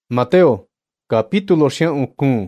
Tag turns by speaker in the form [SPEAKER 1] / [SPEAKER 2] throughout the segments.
[SPEAKER 1] Mateo, capítulo 1.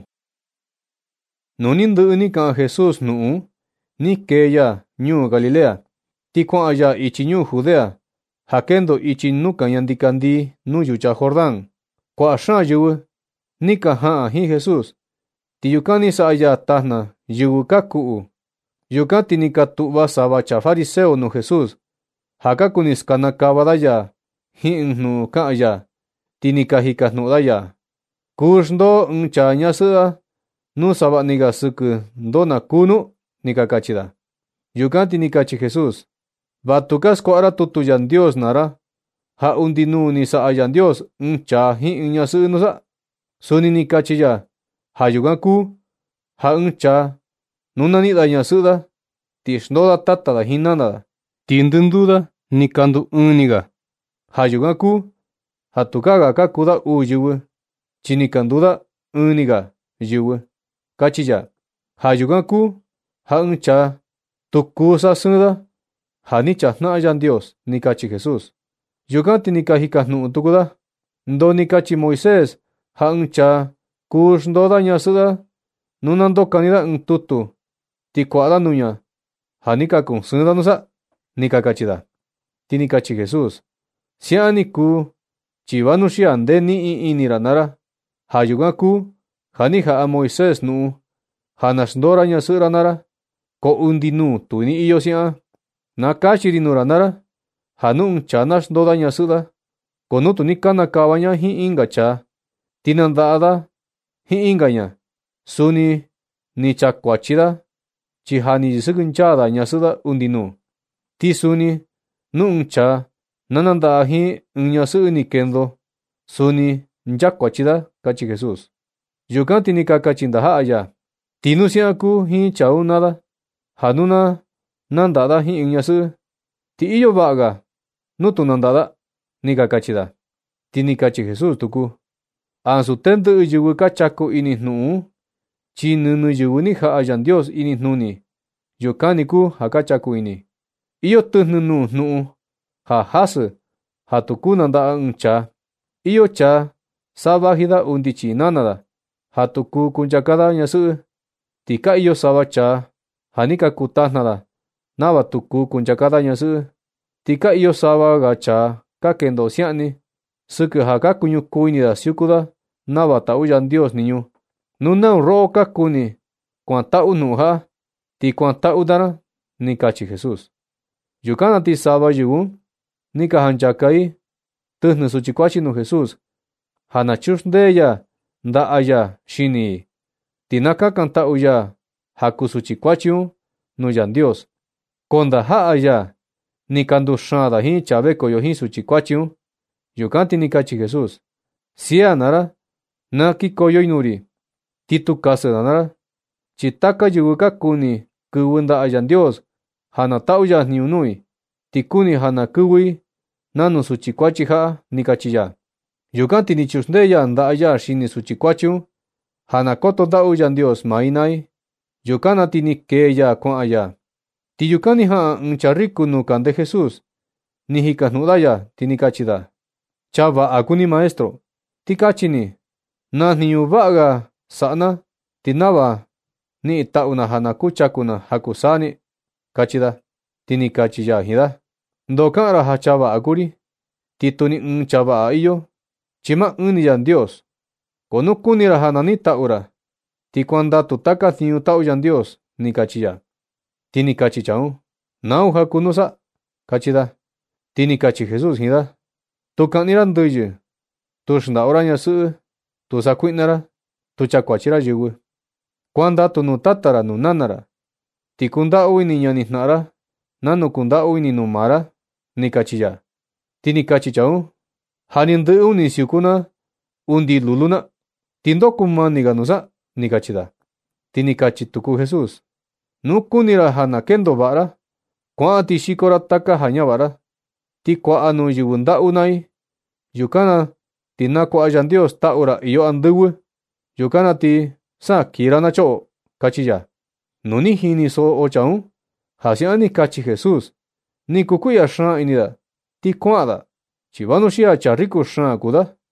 [SPEAKER 1] Nuni ndɨ'ɨ ni ka'an Jesús nu'u, ni kee ya ñuu Galilea, ti kua'an ya ichi ñuu Judea, ja kendo ichi nu kaña ndikandii nu yucha Jordán. Kua'a xaan yɨvɨ ni ka ja'an jin Jesús, ti yukan ni sa'a ya tajna yɨvɨ ka ku'u. Yukan ti ni ka tu'va sava cha fariseo nuu Jesús, ja ka kuni skanakava da ya jin ɨɨn jnu'un ka'an ya, ti ni ka jikajnu'un da ya: ―¿Kuu xndoo ɨɨn chaa ñasɨ'ɨ a nu sava'ni-ga sɨkɨ ndo na kuu nu? ―ni ka kachi da. Yukan ti ni kachi Jesús: ―¿Vatuka skua'a ra tutu Yandios naa ra ja undi nuu ni sa'a Yandios ɨɨn chaa jin ɨɨn ñasɨ'ɨ nusa? Suni ni kachi ya ja yukan kuu, ja ɨɨn chaa nu nani'i da ñasɨ'ɨ da, ti xndoo da tata da jin nana da, ti ndɨnduu da ni ka ndu ɨɨn-ni-ga. Ja yukan kuu ja tukaa ka kuu da uu yɨvɨ, chi ni ka nduu da ɨɨn-ni-ga yɨvɨ ―kachi ya. Ja yukan kuu ja ɨɨn chaa tu kuu sasɨɨn da ja ni chajna'a Yandios ―ni kachi Jesús. Yukan ti ni ka jikajnu'un tuku da: ―¿Ndo ni kachi Moisés ja ɨɨn chaa kuu xndoo da ñasɨ'ɨ da nu na ndokani da ɨɨn tutu, ti kua'a da nuña ja ni ka kusɨɨn da nusa? ―ni ka kachi da. Ti ni kachi Jesús: ―Sia'an ni kuu, chi vanuxia nde ni'i ini ra naa ra. Ja yukan kuu ja ni ja'a Moisés nu'u ja na xndoo ra ñasɨ'ɨ ra naa ra, ko undi nuu tu ni iyo sia'an. Na kachi ri nuu ra naa ra ja nu ɨɨn chaa na xndoo da ñasɨ'ɨ da, ko nu tu ni kanakava ña jin inga chaa, ti nanda'a da jin inga ña, suni ni chakuachi da, chi ja ni yɨsɨkɨnchaa da ñasɨ'ɨ da undi nuu. Ti suni nu ɨɨn chaa na nanda'a jin ɨɨn ñasɨ'ɨ ni kendo, suni nchakuachi da ―kachi Jesús. Yukan ti ni ka kachi ndaja'a ya: ―Ti nu sia'an kuu jin chaa un naa da, ja nu na nanda'a da jin ɨɨn ñasɨ'ɨ, ti iyo va'a-ga nu tu nanda'a da ―ni ka kachi da. Ti ni kachi Jesús tuku: ―Ansu tendɨ'ɨ yɨvɨ ka chaku inijnu'un, chi nɨnɨ yɨvɨ ni ja'a Yandios inijnuni, yukan ni kuu ja ka chaku ini. Iyo tɨjnɨ nuu jnu'un ja jasɨ ja tu kuu nanda'a ɨɨn chaa. Iyo chaa sa vaji da undi chii nana da ja tu kuu kunchaka da ñasɨ'ɨ, ti ka iyo sava chaa ja ni ka kutajna da nava tu kuu kunchaka da ñasɨ'ɨ, ti ka iyo sava-ga chaa ka kendo sia'ni sɨkɨ ja ka kuñukuu ini da siuku da nava ta'u Yandios jniñu. Nu nau ro'o ka kuni kuanta'u jnu'un ja'a, ti kuanta'u da ―ni kachi Jesús. Yukan na ti sava yɨvɨ un ni ka janchaka i tɨjnɨ suchi kuachi nuu Jesús ja na chuxndee ya nda'a ya xini i, ti na kakanta'u ya ja kusuchi kuachi un nuu Yandios. Ko ndaja'a ya ni ka nduxaan da jin chaa vekoyo jin suchi kuachi un. Yukan ti ni kachi Jesús: ―Sia naa ra, na kikoyoi nuu ri, ti tu kasɨ da naa ra, chi taka yɨvɨ ka kuni kɨvɨ nda'a Yandios ja na ta'u ya jniñu nuu i, ti kuni ja na kɨvɨ i nanu suchi kuachi ja'a ―ni kachi ya. Yukan ti ni chuxndee ya nda'a ya xini suchi kuachi un ja na koto nda'u Yandios maa i naa i. Yukan na ti ni kee ya kua'an ya. Ti yukan ni ja'an ɨɨn chaa riku nuu kande Jesús. Ni jikajnu'un da ya, ti ni kachi da: ―Chaa va'a kuu ni maestro. Ti kachi ni: ¿na jniñu va'a-ga sa'a na, ti nava ni'i ta'u na ja na kuchaku na ja kuu saa ni? ―kachi da. Ti ni kachi ya jin da: ―¿Ndo ka'an ra ja chaa va'a kuu ri? Ti tu ni ɨɨn chaa va'a iyo, chi maa ɨɨn-ni Yandios. Ko nu kuni ra ja nani ta'u ra, ti kuandatu taka jniñu ta'u Yandios ―ni kachi ya. Ti ni kachi chaa un: ―¿Nau ja kuu nusa? ―kachi da. Ti ni kachi Jesús jin da: ―Tu ka'ni ra ndɨyɨ, tu xnda'u ra ñasɨ'ɨ, tu sakui'na ra, tu chakuachi ra yɨvɨ. Kuandatu nuu tata ra nuu nana ra, ti kunda'u ini ñani jna'a ra nanu kunda'u ini nuu maa ra ―ni kachi ya. Ti ni kachi chaa un: ―Ja ni ndɨ'ɨ un ni siuku na undi lulu na, ¿ti ndo kumani-ga nusa? ―ni kachi da. Ti ni kachi tuku Jesús: ―Nu kuni ra ja na kendo va'a ra, kua'an ti xiko ra taka ja ñava'a ra, ti kua'a nuu yɨvɨ nda'u naa i. Yukan na ti nakua'a Yandios ta'u ra iyo andɨvɨ. Yukan na ti sa kii ra nacho'o ―kachi ya. Nu ni jini so'o chaa un ja sia'an ni kachi Jesús, ni kukui'ya xaan ini da, ti kua'an da, chi vanuxia chaa riku xaan kuu da.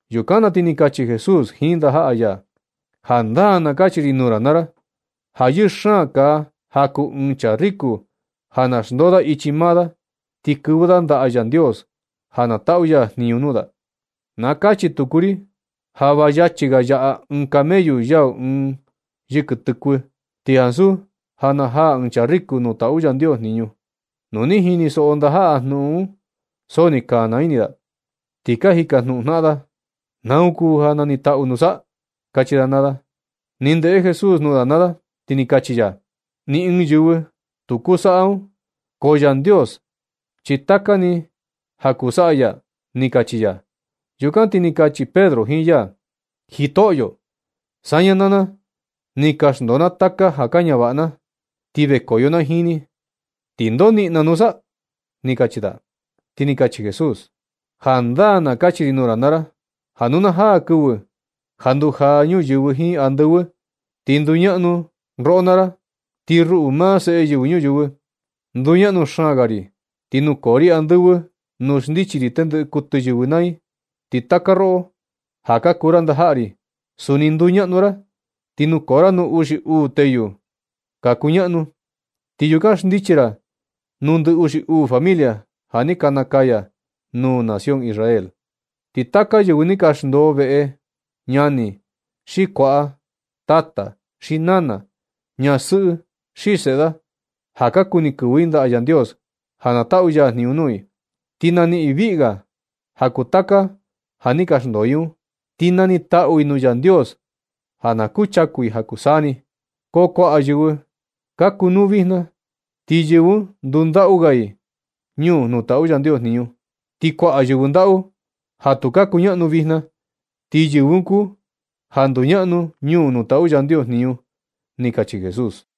[SPEAKER 1] Yukan na tini kachi Jesus hinda ha aya. Handa na kachi rinura nara. Hayi shanka haku uncha riku. Hanas ndoda ichimada. Tikuda nda ayan Dios. Hana tauya niunuda. Na kachi tukuri. Haba yachiga yaa camello yao yikutukwe. Tiansu hana ha uncha riku no tauyan Dios niño. Nuni hini so onda ha nu. Soni kana inida. Tika hika nu nada. Nauku hana ni tau nusa. Kachida nada. Ninde Jesús nuda nada. Tini kachiya. Ni yuwe. Tukusa au. Koyan Dios. Chitaka ni hakusaya. Ni kachiya. Yukan tini kachi Pedro hiya. Hitoyo. Sanya nana. Ni kashdona taka hakanya bana. Tibe koyona hini. Tindoni nanusa. Ni kachida. Tini kachi Jesús. Handa na kachi rinura nara. Hanuna ha kuwe. Handu ha nyu yuwe hi anduwe. Tindunyanu ronara. Tiru uma se yuwe nyu yuwe. Ndunyanu shagari. Tinu kori anduwe. Nusndichiri tende kutu yuwe nai. Titakaro. Haka kuranda hari. Sunindunyanu tinu koranu ushi teyu. Kakunyanu. Tiyukan ndichira. Nundu ushi familia. Hani kanakaya. Nu nación Israel. Titaka yuwinika shndo vee. Nyani. Shi kwaa. Tata. Shi nana. Nyasu. Shi seda. Haka kunikuwinda ayan Dios. Hanatau ya ni unui. Tinani ibiga. Hakutaka. Hanika shdoyu. Tinani tau inuyan Dios. Hanakuchakui hakusani. Koko ayuwe. Kakunu vihna. Tiyewu ndunda ugai. Nyu no tau yan Dios niño. Tikwa ayuwe ndau. Hatukaku nyanu vihna. Tiyewunku. Handu nyanu nyu no tau yan Dios niño. Ni kachi Jesús.